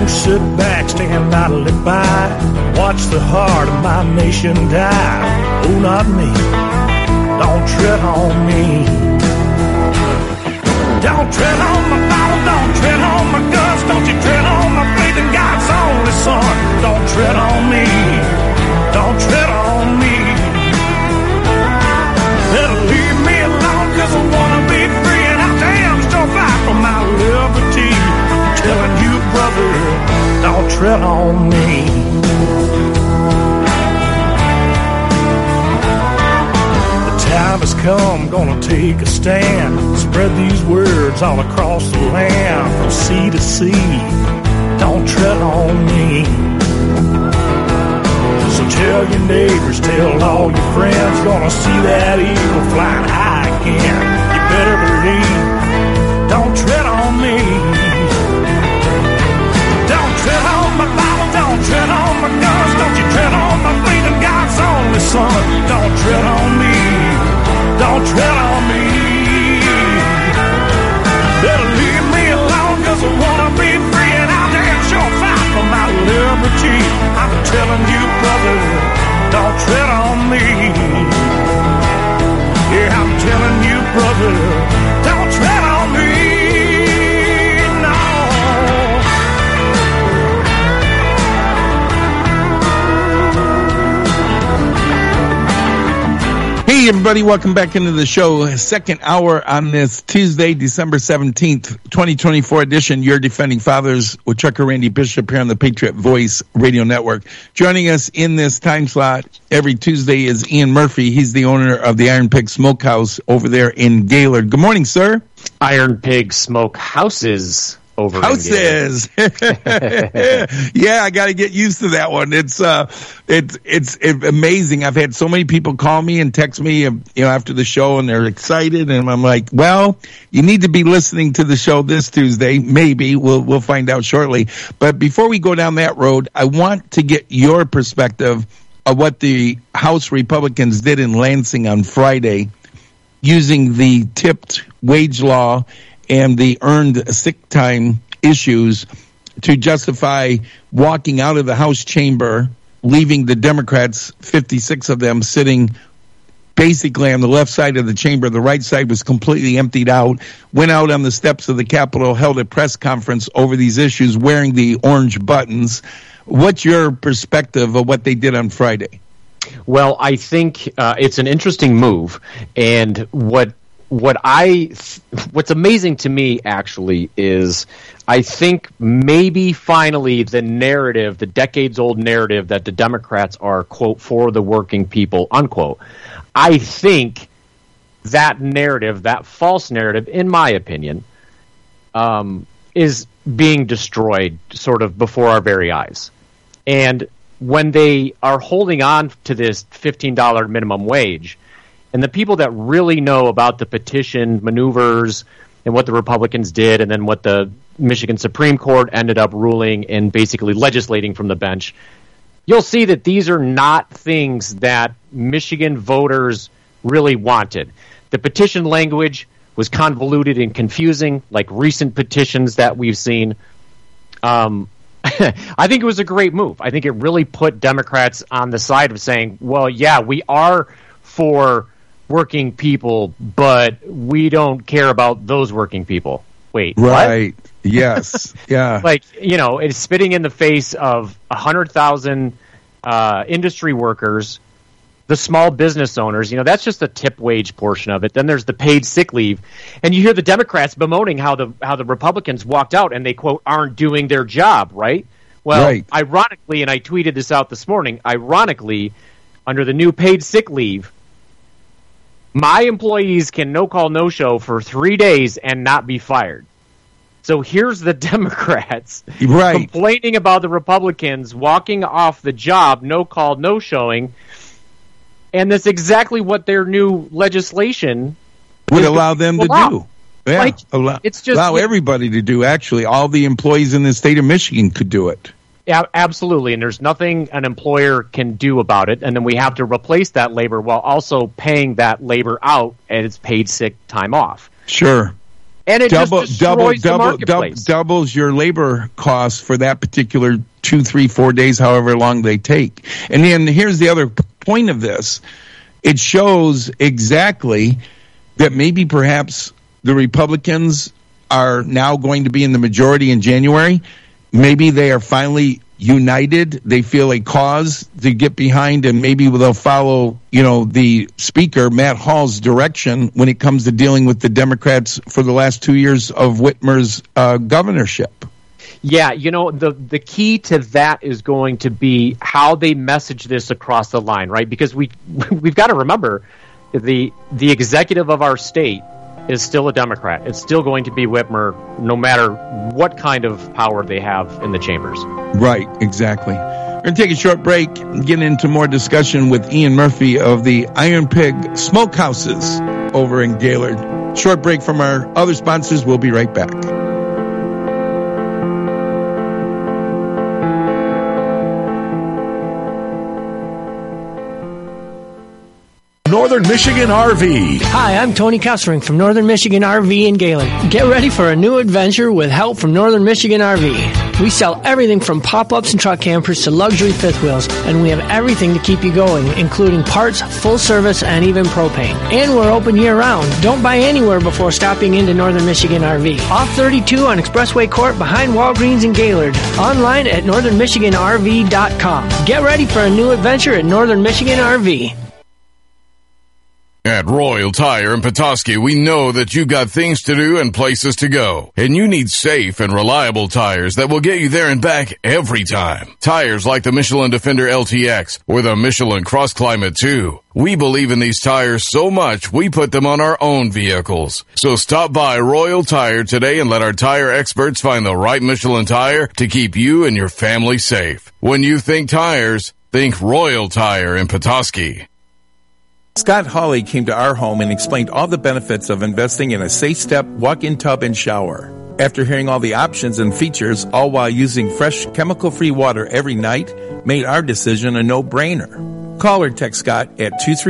won't sit back, stand idly by, watch the heart of my nation die. Oh, not me. Don't tread on me. Don't tread on my Bible, don't tread on my guns, don't you tread on my faith in God's only Son. Don't tread on me, don't tread on me. Better leave me alone, cause I wanna be free, and I'll damn sure fight for my liberty. I'm telling you, brother, don't tread on me. Time has come, gonna take a stand, spread these words all across the land, from sea to sea. Don't tread on me. So tell your neighbors, tell all your friends, gonna see that eagle flying high again. You better believe, don't tread on me. Don't tread on my Bible, don't tread on my guns, don't you tread on my faith in God's only Son. Don't tread on me. Don't tread on me. Better leave me alone, cause I wanna be free, and I'll damn sure fight for my liberty. I'm telling you, brother, don't tread on me. Yeah, I'm telling you, brother, don't tread on me. No. Hey, everybody, welcome back into the show. Second hour on this Tuesday, December 17th, 2024 edition, Your Defending Fathers with Chuck and Randy Bishop here on the Patriot Voice Radio Network. Joining us in this time slot every Tuesday is Ian Murphy. He's the owner of the Iron Pig Smokehouse over there in Gaylord. Good morning, sir. Iron Pig Smokehouses. Houses. Yeah, I got to get used to that one. It's amazing. I've had so many people call me and text me, after the show, and they're excited, and I'm like, well, you need to be listening to the show this Tuesday. Maybe we'll find out shortly. But before we go down that road, I want to get your perspective of what the House Republicans did in Lansing on Friday, using the tipped wage law and the earned sick time issues to justify walking out of the House chamber, leaving the Democrats, 56 of them, sitting basically on the left side of the chamber. The right side was completely emptied out, went out on the steps of the Capitol, held a press conference over these issues wearing the orange buttons. What's your perspective of what they did on Friday? Well, I think it's an interesting move, and what's amazing to me, actually, is I think maybe finally the narrative, the decades-old narrative that the Democrats are, quote, for the working people, unquote, I think that narrative, that false narrative, in my opinion, is being destroyed sort of before our very eyes. And when they are holding on to this $15 minimum wage, and the people that really know about the petition maneuvers and what the Republicans did, and then what the Michigan Supreme Court ended up ruling and basically legislating from the bench, you'll see that these are not things that Michigan voters really wanted. The petition language was convoluted and confusing, like recent petitions that we've seen. I think it was a great move. I think it really put Democrats on the side of saying, well, yeah, we are for working people, but we don't care about those working people. Wait, right? What? Yes, yeah. It's spitting in the face of 100,000 industry workers, the small business owners. That's just the tip wage portion of it. Then there's the paid sick leave, and you hear the Democrats bemoaning how the Republicans walked out and they, quote, aren't doing their job, right? Well, right. Ironically, and I tweeted this out this morning, ironically, under the new paid sick leave, my employees can no-call, no-show for 3 days and not be fired. So here's the Democrats complaining about the Republicans walking off the job, no-call, no-showing, and that's exactly what their new legislation would allow them to do. Yeah, it's just allow everybody to do, actually. All the employees in the state of Michigan could do it. Yeah, absolutely, and there's nothing an employer can do about it, and then we have to replace that labor while also paying that labor out as paid sick time off. Sure. And it just destroys the marketplace. Doubles your labor costs for that particular 2, 3, 4 days, however long they take. And then here's the other point of this. It shows exactly that maybe perhaps the Republicans are now going to be in the majority in January. Maybe they are finally united. They feel a cause to get behind, and maybe they'll follow, the Speaker, Matt Hall's direction when it comes to dealing with the Democrats for the last 2 years of Whitmer's governorship. Yeah, the key to that is going to be how they message this across the line, right? Because we've got to remember the executive of our state is still a Democrat. It's still going to be Whitmer, no matter what kind of power they have in the chambers. Right, exactly. We're going to take a short break and get into more discussion with Ian Murphy of the Iron Pig Smokehouses over in Gaylord. Short break from our other sponsors. We'll be right back. Northern Michigan RV. Hi, I'm Tony Kessering from Northern Michigan RV in Gaylord. Get ready for a new adventure with help from Northern Michigan RV. We sell everything from pop-ups and truck campers to luxury fifth wheels, and we have everything to keep you going, including parts, full service, and even propane. And we're open year-round. Don't buy anywhere before stopping into Northern Michigan RV. Off 32 on Expressway Court behind Walgreens in Gaylord. Online at northernmichiganrv.com. Get ready for a new adventure at Northern Michigan RV. At Royal Tire in Petoskey, we know that you've got things to do and places to go, and you need safe and reliable tires that will get you there and back every time. Tires like the Michelin Defender LTX or the Michelin Cross Climate 2. We believe in these tires so much, we put them on our own vehicles. So stop by Royal Tire today and let our tire experts find the right Michelin tire to keep you and your family safe. When you think tires, think Royal Tire in Petoskey. Scott Hawley came to our home and explained all the benefits of investing in a safe step walk-in tub and shower. After hearing all the options and features, all while using fresh, chemical-free water every night, made our decision a no-brainer. Call or text Scott at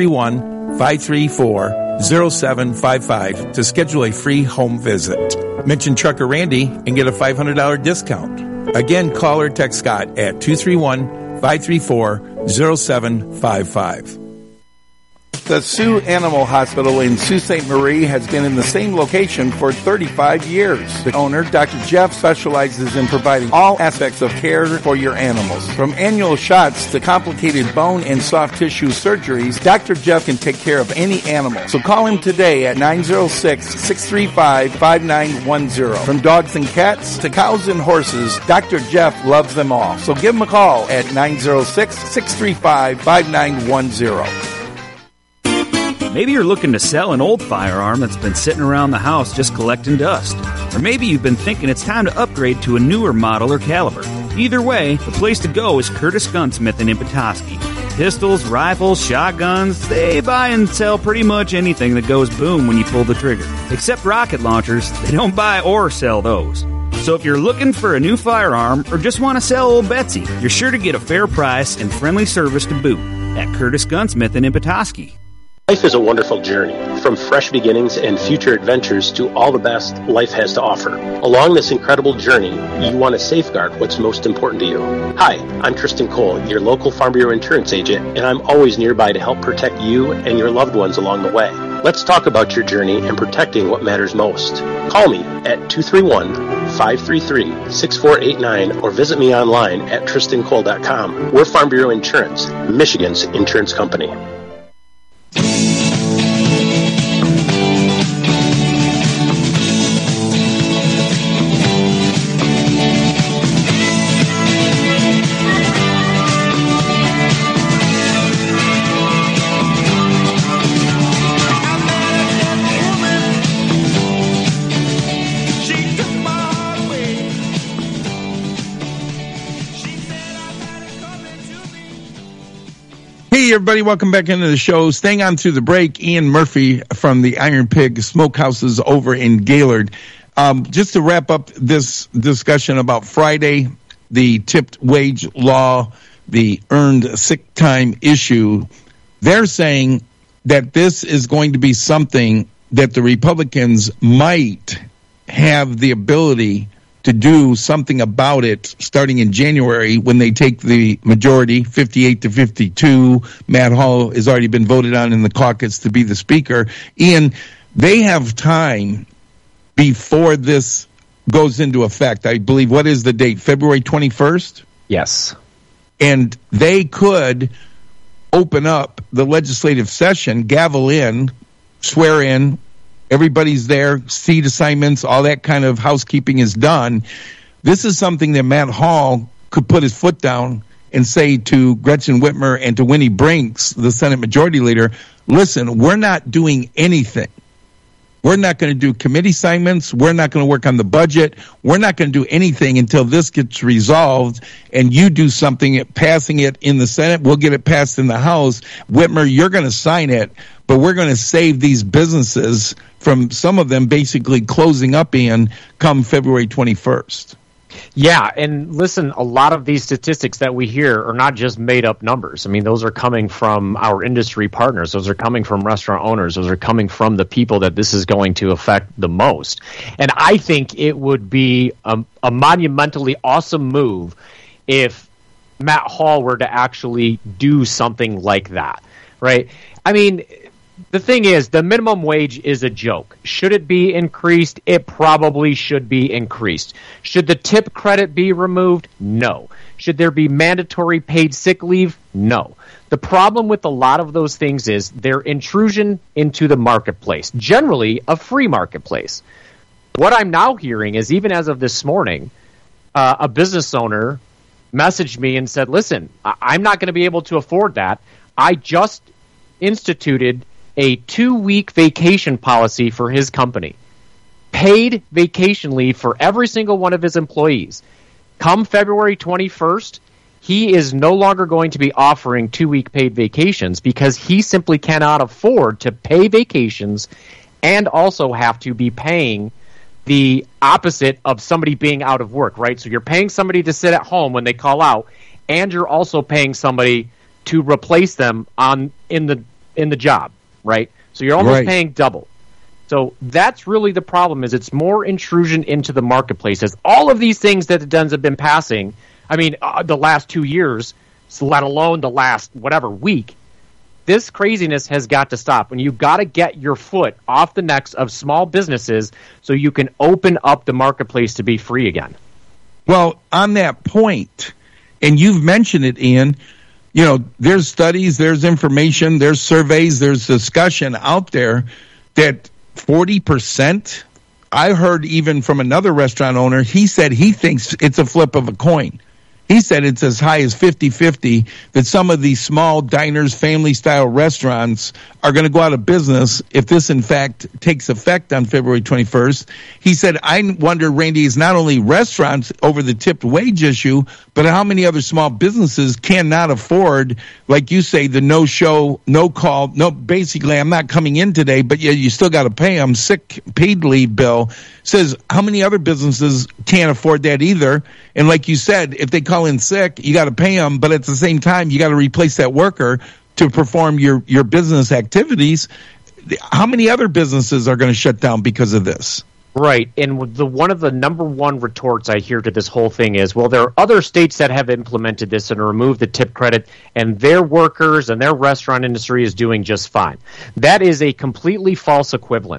231-534-0755 to schedule a free home visit. Mention Trucker Randy and get a $500 discount. Again, call or text Scott at 231-534-0755. The Sioux Animal Hospital in Sault Ste. Marie has been in the same location for 35 years. The owner, Dr. Jeff, specializes in providing all aspects of care for your animals. From annual shots to complicated bone and soft tissue surgeries, Dr. Jeff can take care of any animal. So call him today at 906-635-5910. From dogs and cats to cows and horses, Dr. Jeff loves them all. So give him a call at 906-635-5910. Maybe you're looking to sell an old firearm that's been sitting around the house just collecting dust. Or maybe you've been thinking it's time to upgrade to a newer model or caliber. Either way, the place to go is Curtis Gunsmith in Petoskey. Pistols, rifles, shotguns, they buy and sell pretty much anything that goes boom when you pull the trigger. Except rocket launchers, they don't buy or sell those. So if you're looking for a new firearm or just want to sell old Betsy, you're sure to get a fair price and friendly service to boot at Curtis Gunsmith in Petoskey. Life is a wonderful journey, from fresh beginnings and future adventures to all the best life has to offer. Along this incredible journey, you want to safeguard what's most important to you. Hi, I'm Tristan Cole, your local Farm Bureau insurance agent, and I'm always nearby to help protect you and your loved ones along the way. Let's talk about your journey and protecting what matters most. Call me at 231-533-6489 or visit me online at tristancole.com. We're Farm Bureau Insurance, Michigan's insurance company. Hey, everybody, welcome back into the show. Staying on through the break, Ian Murphy from the Iron Pig Smokehouses over in Gaylord. Just to wrap up this discussion about Friday, the tipped wage law, the earned sick time issue, they're saying that this is going to be something that the Republicans might have the ability to do something about it starting in January when they take the majority, 58 to 52. Matt Hall has already been voted on in the caucus to be the speaker. Ian, they have time before this goes into effect. I believe, what is the date? February 21st? Yes. And they could open up the legislative session, gavel in, swear in, everybody's there, seat assignments, all that kind of housekeeping is done. This is something that Matt Hall could put his foot down and say to Gretchen Whitmer and to Winnie Brinks, the Senate Majority Leader, listen, we're not doing anything. We're not going to do committee assignments. We're not going to work on the budget. We're not going to do anything until this gets resolved and you do something, passing it in the Senate. We'll get it passed in the House. Whitmer, you're going to sign it, but we're going to save these businesses from some of them basically closing up in come February 21st. Yeah, and listen, a lot of these statistics that we hear are not just made-up numbers. I mean, those are coming from our industry partners. Those are coming from restaurant owners. Those are coming from the people that this is going to affect the most. And I think it would be a monumentally awesome move if Matt Hall were to actually do something like that, right? I mean, the thing is, the minimum wage is a joke. Should it be increased? It probably should be increased. Should the tip credit be removed? No. Should there be mandatory paid sick leave? No. The problem with a lot of those things is their intrusion into the marketplace, generally a free marketplace. What I'm now hearing is, even as of this morning, a business owner messaged me and said, listen, I'm not going to be able to afford that. I just instituted a 2-week vacation policy for his company. Paid vacation leave for every single one of his employees. Come February 21st, he is no longer going to be offering 2-week paid vacations because he simply cannot afford to pay vacations and also have to be paying the opposite of somebody being out of work, right? So you're paying somebody to sit at home when they call out, and you're also paying somebody to replace them in the job. Right? So you're almost paying double. So that's really the problem, is it's more intrusion into the marketplace. As all of these things that the Dems have been passing, I mean, the last 2 years, let alone the last whatever week, this craziness has got to stop. And you've got to get your foot off the necks of small businesses so you can open up the marketplace to be free again. Well, on that point, and you've mentioned it, Ian, you know, there's studies, there's information, there's surveys, there's discussion out there that 40%, I heard even from another restaurant owner, he said he thinks it's a flip of a coin. He said it's as high as 50-50 that some of these small diners, family-style restaurants are going to go out of business if this, in fact, takes effect on February 21st. He said, I wonder, Randy, is not only restaurants over the tipped wage issue, but how many other small businesses cannot afford, like you say, the no-show, no-call, basically, I'm not coming in today, but yeah, you still got to pay them, sick paid leave bill. Says, how many other businesses can't afford that either? And like you said, if they call in sick, you got to pay them, but at the same time, you got to replace that worker to perform your business activities. How many other businesses are going to shut down because of this? Right, and one of the number one retorts I hear to this whole thing is, well, there are other states that have implemented this and removed the tip credit, and their workers and their restaurant industry is doing just fine. That is a completely false equivalent.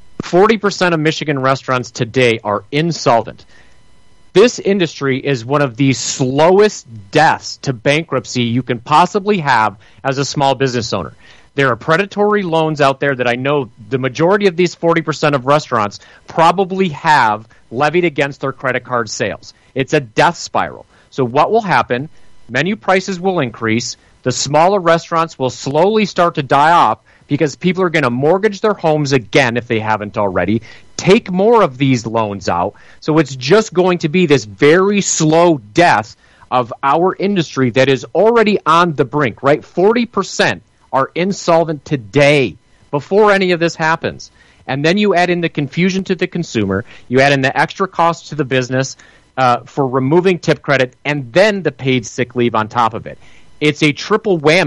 40% of Michigan restaurants today are insolvent. This industry is one of the slowest deaths to bankruptcy you can possibly have as a small business owner. There are predatory loans out there that I know the majority of these 40% of restaurants probably have levied against their credit card sales. It's a death spiral. So what will happen? Menu prices will increase. The smaller restaurants will slowly start to die off because people are going to mortgage their homes again if they haven't already, take more of these loans out. So it's just going to be this very slow death of our industry that is already on the brink, right? 40% are insolvent today before any of this happens. And then you add in the confusion to the consumer, you add in the extra cost to the business for removing tip credit, and then the paid sick leave on top of it. It's a triple whammy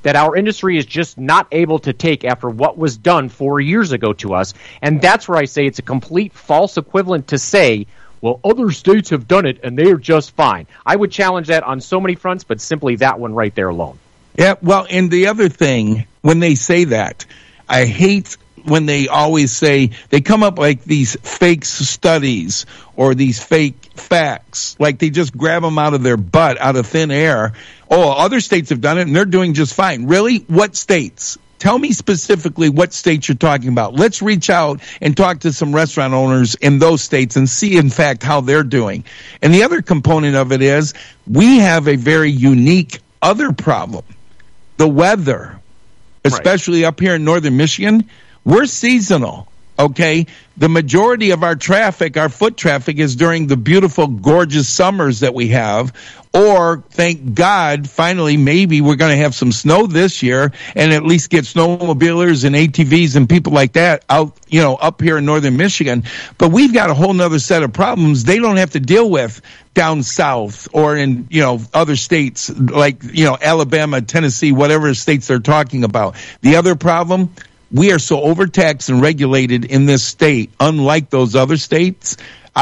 that our industry is just not able to take after what was done 4 years ago to us. And that's where I say it's a complete false equivalent to say, well, other states have done it and they're just fine. I would challenge that on so many fronts, but simply that one right there alone. Yeah, well, and the other thing, when they say that, I hate when they always say, they come up like these fake studies or these fake facts, like they just grab them out of their butt, out of thin air. Oh, other states have done it and they're doing just fine. Really? What states? Tell me specifically what states you're talking about. Let's reach out and talk to some restaurant owners in those states and see, in fact, how they're doing. And the other component of it is we have a very unique other problem. The weather, especially up here in northern Michigan, we're seasonal, okay? The majority of our traffic, our foot traffic, is during the beautiful, gorgeous summers that we have. Or, thank God, finally, maybe we're going to have some snow this year and at least get snowmobilers and ATVs and people like that out, up here in northern Michigan. But we've got a whole nother set of problems they don't have to deal with down south or in, other states like, Alabama, Tennessee, whatever states they're talking about. The other problem, we are so overtaxed and regulated in this state, unlike those other states.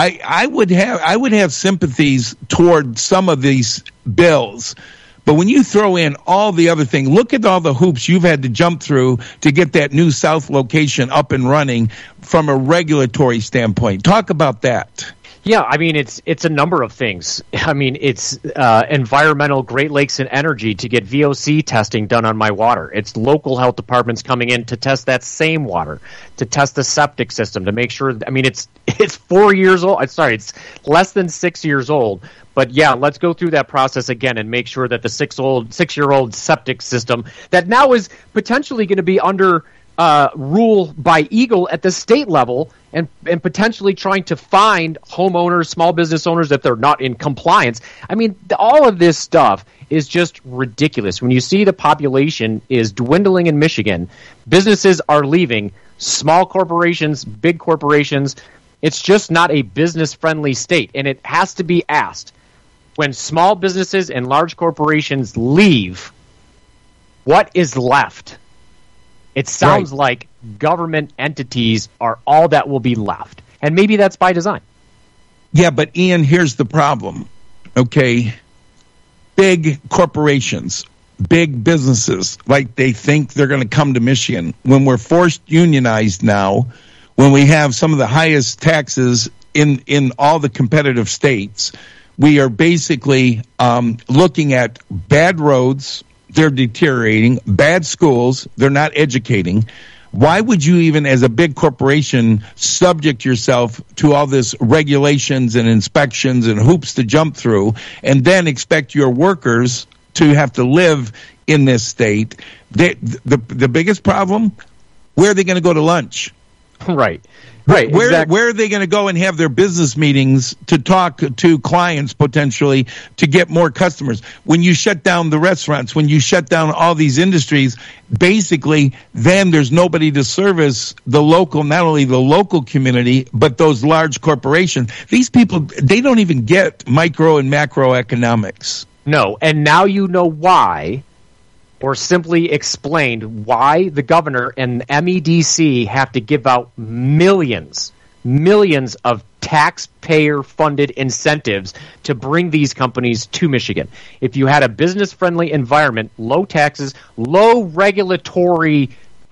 I would have sympathies toward some of these bills, but when you throw in all the other things, look at all the hoops you've had to jump through to get that new South location up and running from a regulatory standpoint. Talk about that. Yeah, I mean, it's a number of things. I mean, it's environmental Great Lakes and Energy to get VOC testing done on my water. It's local health departments coming in to test that same water, to test the septic system, to make sure. I mean, it's 4 years old. Sorry, it's less than 6 years old. But yeah, let's go through that process again and make sure that the 6-year-old septic system that now is potentially going to be under rule by Eagle at the state level and potentially trying to find homeowners, small business owners if they're not in compliance. I mean, all of this stuff is just ridiculous. When you see the population is dwindling in Michigan, businesses are leaving, small corporations, big corporations, it's just not a business-friendly state. And it has to be asked, when small businesses and large corporations leave, what is left? It sounds like government entities are all that will be left. And maybe that's by design. Yeah, but Ian, here's the problem. Okay, big corporations, big businesses, like they think they're going to come to Michigan. When we're forced unionized now, when we have some of the highest taxes in all the competitive states, we are basically looking at bad roads. They're deteriorating, bad schools, they're not educating. Why would you even, as a big corporation, subject yourself to all this regulations and inspections and hoops to jump through and then expect your workers to have to live in this state? The biggest problem, where are they going to go to lunch? Right. Where are they going to go and have their business meetings to talk to clients potentially to get more customers? When you shut down the restaurants, when you shut down all these industries, basically then there's nobody to service the local, not only the local community, but those large corporations. These people, they don't even get micro and macroeconomics. No, and now you know why, or simply explained why the governor and MEDC have to give out millions of taxpayer-funded incentives to bring these companies to Michigan. If you had a business-friendly environment, low taxes, low regulatory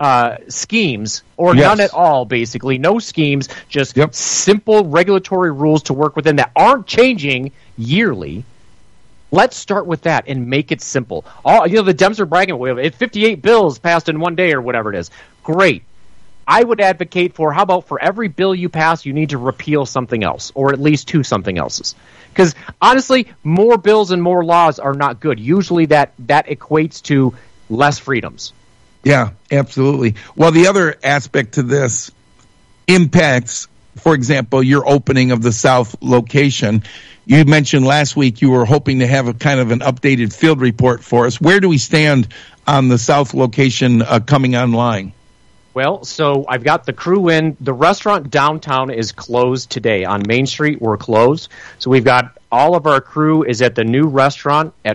schemes, or none at all, basically, no schemes, just simple regulatory rules to work within that aren't changing yearly. Let's start with that and make it simple. The Dems are bragging, we have 58 bills passed in one day or whatever it is. Great. I would advocate for, how about for every bill you pass, you need to repeal something else, or at least two something else's. Because honestly, more bills and more laws are not good. Usually that equates to less freedoms. Yeah, absolutely. Well, the other aspect to this impacts, for example, your opening of the South location. You mentioned last week you were hoping to have a kind of an updated field report for us. Where do we stand on the South location coming online? Well, so I've got the crew in. The restaurant downtown is closed today. On Main Street, we're closed. So we've got all of our crew is at the new restaurant at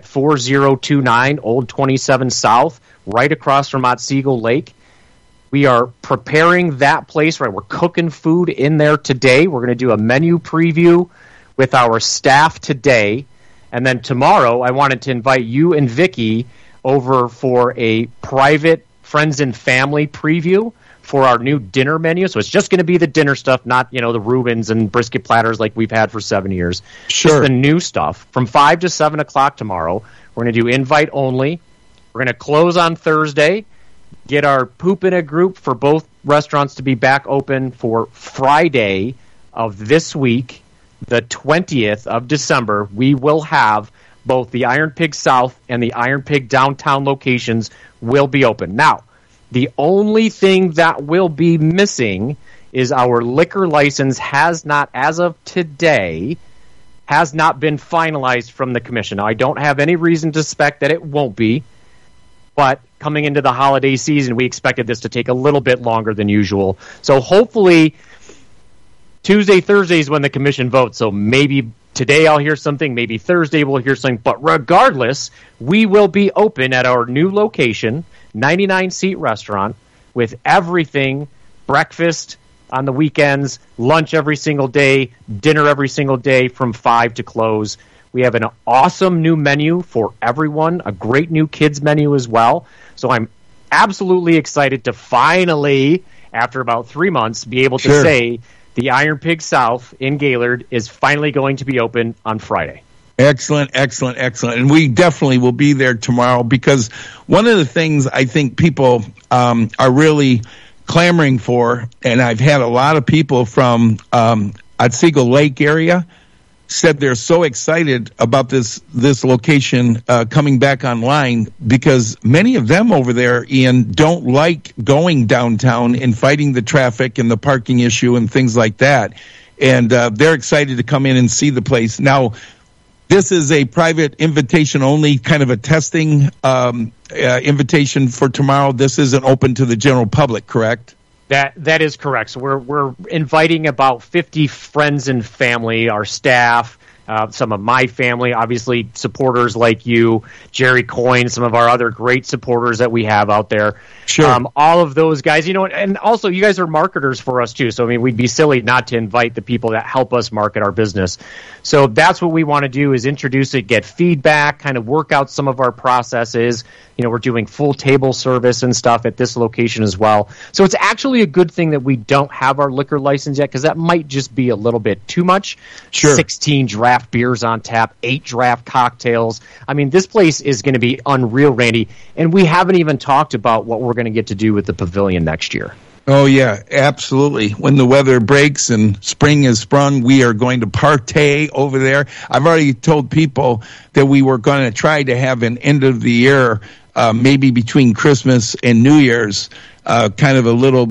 4029 Old 27 South, right across from Otsego Lake. We are preparing that place, right? We're cooking food in there today. We're going to do a menu preview with our staff today. And then tomorrow, I wanted to invite you and Vicky over for a private friends and family preview for our new dinner menu. So it's just going to be the dinner stuff, not, the Reubens and brisket platters like we've had for 7 years. Sure. Just the new stuff. From 5 to 7 o'clock tomorrow, we're going to do invite only. We're going to close on Thursday, get our poop in a group for both restaurants to be back open for Friday of this week, the 20th of December. We will have both the Iron Pig South and the Iron Pig downtown locations will be open. Now, the only thing that will be missing is our liquor license has not, as of today, has not been finalized from the commission. Now, I don't have any reason to suspect that it won't be, but coming into the holiday season, we expected this to take a little bit longer than usual. So hopefully Tuesday, Thursday is when the commission votes. So maybe today I'll hear something, maybe Thursday we'll hear something. But regardless, we will be open at our new location, 99-seat restaurant, with everything, breakfast on the weekends, lunch every single day, dinner every single day from 5 to close. We have an awesome new menu for everyone, a great new kids menu as well. So I'm absolutely excited to finally, after about 3 months, be able to say the Iron Pig South in Gaylord is finally going to be open on Friday. Excellent, excellent, excellent. And we definitely will be there tomorrow, because one of the things I think people are really clamoring for, and I've had a lot of people from Otsego Lake area said they're so excited about this location coming back online, because many of them over there, Ian, don't like going downtown and fighting the traffic and the parking issue and things like that. And they're excited to come in and see the place. Now, this is a private invitation only, kind of a testing invitation for tomorrow. This isn't open to the general public, correct? That is correct. So we're inviting about 50 friends and family, our staff, some of my family, obviously supporters like you, Jerry Coyne, some of our other great supporters that we have out there. Sure. All of those guys, and also you guys are marketers for us too. So, I mean, we'd be silly not to invite the people that help us market our business. So that's what we want to do, is introduce it, get feedback, kind of work out some of our processes. We're doing full table service and stuff at this location as well. So it's actually a good thing that we don't have our liquor license yet, because that might just be a little bit too much. Sure. 16 draft beers on tap, 8 draft cocktails. I mean, this place is going to be unreal, Randy. And we haven't even talked about what we're going to get to do with the pavilion next year. Oh, yeah, absolutely. When the weather breaks and spring is sprung, we are going to partay over there. I've already told people that we were going to try to have an end of the year, maybe between Christmas and New Year's, kind of a little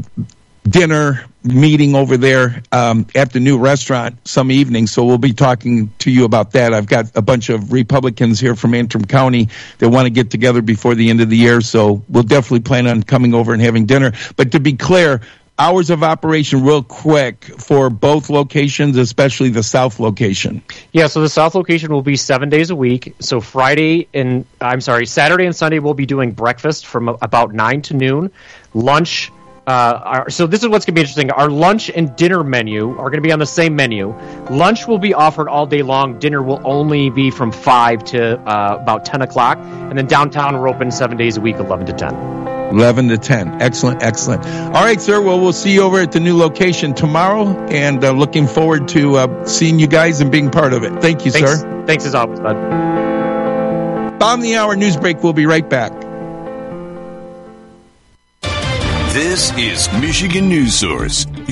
dinner meeting over there at the new restaurant some evening. So we'll be talking to you about that. I've got a bunch of Republicans here from Antrim County that want to get together before the end of the year. So we'll definitely plan on coming over and having dinner. But to be clear, hours of operation real quick for both locations, especially the South location. Yeah, so the South location will be 7 days a week. So Saturday and Sunday we'll be doing breakfast from about 9 to noon. Lunch. So this is what's going to be interesting. Our lunch and dinner menu are going to be on the same menu. Lunch will be offered all day long. Dinner will only be from 5 to about 10 o'clock. And then downtown, we're open 7 days a week, 11 to 10. 11 to 10. Excellent, excellent. All right, sir. Well, we'll see you over at the new location tomorrow, and looking forward to seeing you guys and being part of it. Thank you, sir. Thanks as always, bud. On the Hour News Break. We'll be right back. This is Michigan News Source